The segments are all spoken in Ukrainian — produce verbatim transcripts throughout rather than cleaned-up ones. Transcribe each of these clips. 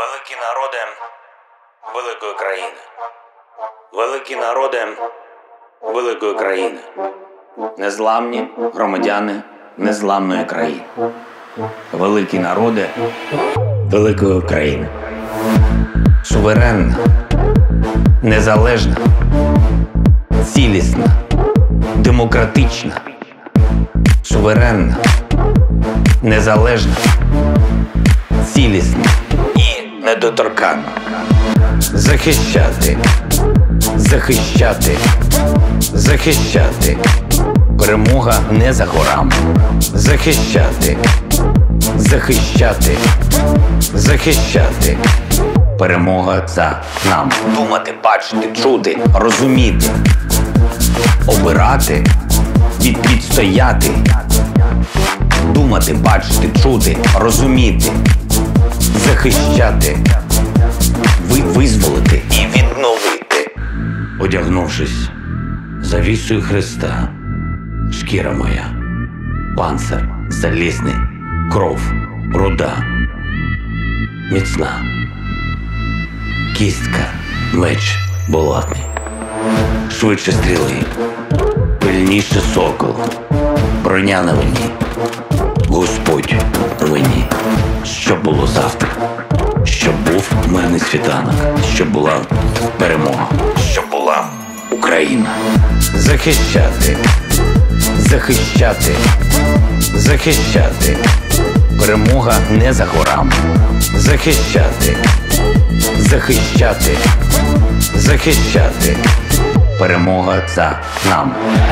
Великі народи великої країни. Великі народи великої країни. Незламні громадяни незламної країни. Великі народи великої країни. Суверенна, незалежна, цілісна, демократична, суверенна, незалежна, цілісна і недоторканна. Захищати, захищати, захищати. Перемога не за горами. Захищати, захищати, захищати. Перемога за нами. Думати, бачити, чути, розуміти, обирати, від, відстояти. Думати, бачити, чути, розуміти, захищати, ви, визволити і відновити. Одягнувшись завісою Христа, шкіра моя, панцир залізний, кров, руда, міцна, кістка, меч булатний, швидше стріли, пильніше сокол, броня на мені, Господь у мені. Що було завтра, щоб був мирний світанок, щоб була перемога, щоб була Україна. Захищати, захищати, захищати. Перемога не за горами. Захищати, захищати, захищати. Перемога за нами.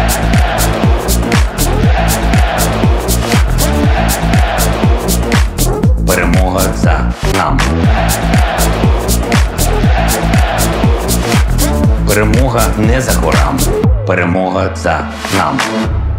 Перемога за нами. Перемога не за горами. Перемога за нами.